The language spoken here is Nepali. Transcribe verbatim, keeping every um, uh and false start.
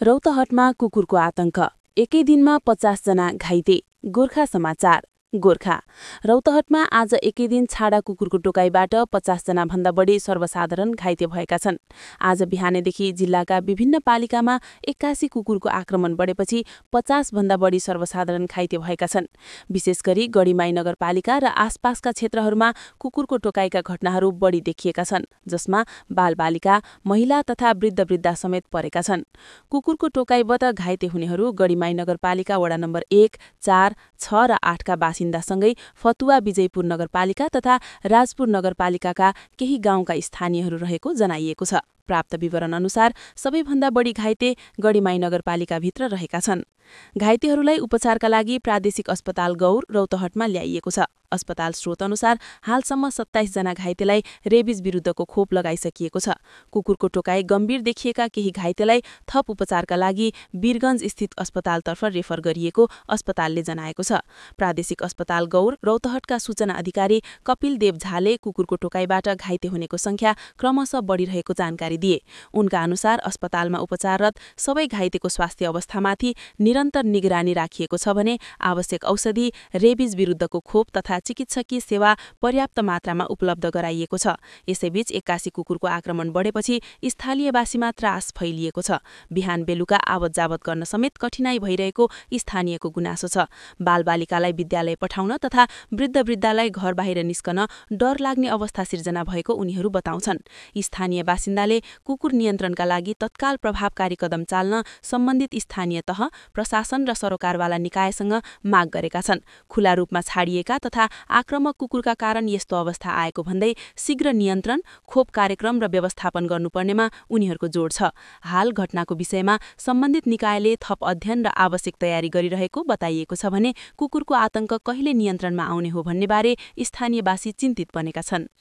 रौतहटमा कुकुरको आतंक, एकै दिनमा पचास जना घाइते। गोर्खा समाचार। गोर्खा रौतहटमा आज एकै दिन छाडा कुकुरको टोकाइबाट पचास जना भन्दा बढी सर्वसाधारण घाइते भएका छन्। आज बिहानैदेखि जिल्लाका विभिन्न पालिकामा एक्कासी कुकुरको आक्रमण बढेपछि पचास भन्दा बढी सर्वसाधारण घाइते भएका छन्। विशेष गरी गढीमाई नगरपालिका र आसपासका क्षेत्रहरूमा कुकुरको टोकाइका घटनाहरू बढी देखिएका छन्, जसमा बालबालिका, महिला तथा वृद्ध वृद्धा समेत परेका छन्। कुकुरको टोकाइबाट घाइते हुनेहरू गढीमाई नगरपालिका वडा नम्बर एक, चार, छ र आठका बासिन्दासँगै फतुवा विजयपुर नगरपालिका तथा राजपुर नगरपालिकाका केही गाउँका स्थानीयहरू रहेको जनाइएको छ। प्राप्त विवरण अनुसार सबैभन्दा बढी घाइते गढीमाई नगरपालिकाभित्र रहेका छन्। घाइतेहरूलाई उपचारका लागि प्रादेशिक अस्पताल गौर रौतहटमा ल्याइएको छ। अस्पताल स्रोत अनुसार हालसम्म सत्ताइस जना घाइतेलाई रेबिज विरुद्धको खोप लगाइसकिएको छ। कुकुरको टोकाई गम्भीर देखिएका केही घाइतेलाई थप उपचारका लागि वीरगञ्ज स्थित अस्पतालतर्फ रेफर गरिएको अस्पतालले जनाएको छ। प्रादेशिक अस्पताल गौर रौतहटका सूचना अधिकारी कपिल देव झाले कुकुरको टोकाइबाट घाइते हुनेको संख्या क्रमशः बढ़िरहेको जानकारी दिए। उनका अनुसार अस्पतालमा उपचाररत सबै घाइतेको स्वास्थ्य अवस्थामाथि निरन्तर निगरानी राखिएको छ भने आवश्यक औषधि, रेबिज विरुद्धको खोप तथा चिकित्सकीय सेवा पर्याप्त मात्रामा उपलब्ध गराइएको छ। यसैबीच एक्कासी कुकुरको आक्रमण बढेपछि स्थानीयवासीमा त्रास फैलिएको छ। बिहान बेलुका आवत जावत गर्न समेत कठिनाई भइरहेको स्थानीयको गुनासो छ। बालबालिकालाई विद्यालय पठाउन तथा वृद्ध वृद्धालाई घर बाहिर निस्कन डर लाग्ने अवस्था सिर्जना भएको उनीहरू बताउँछन्। स्थानीय बासिन्दाले कुकुर नियन्त्रणका लागि तत्काल प्रभावकारी कदम चाल्न सम्बन्धित स्थानीय तह, प्रशासन र सरोकारवाला निकायसँग माग गरेका छन्। खुला रूपमा छाडिएका तथा आक्रमक कुकुरका कारण यस्तो अवस्था आएको भन्दै शीघ्र नियन्त्रण, खोप कार्यक्रम र व्यवस्थापन गर्नुपर्नेमा उनीहरूको जोड छ। हाल घटनाको विषयमा सम्बन्धित निकायले थप अध्ययन र आवश्यक तयारी गरिरहेको बताइएको छ भने कुकुरको आतंक कहिले नियन्त्रणमा आउने हो भन्नेबारे स्थानीयवासी चिन्तित बनेका छन्।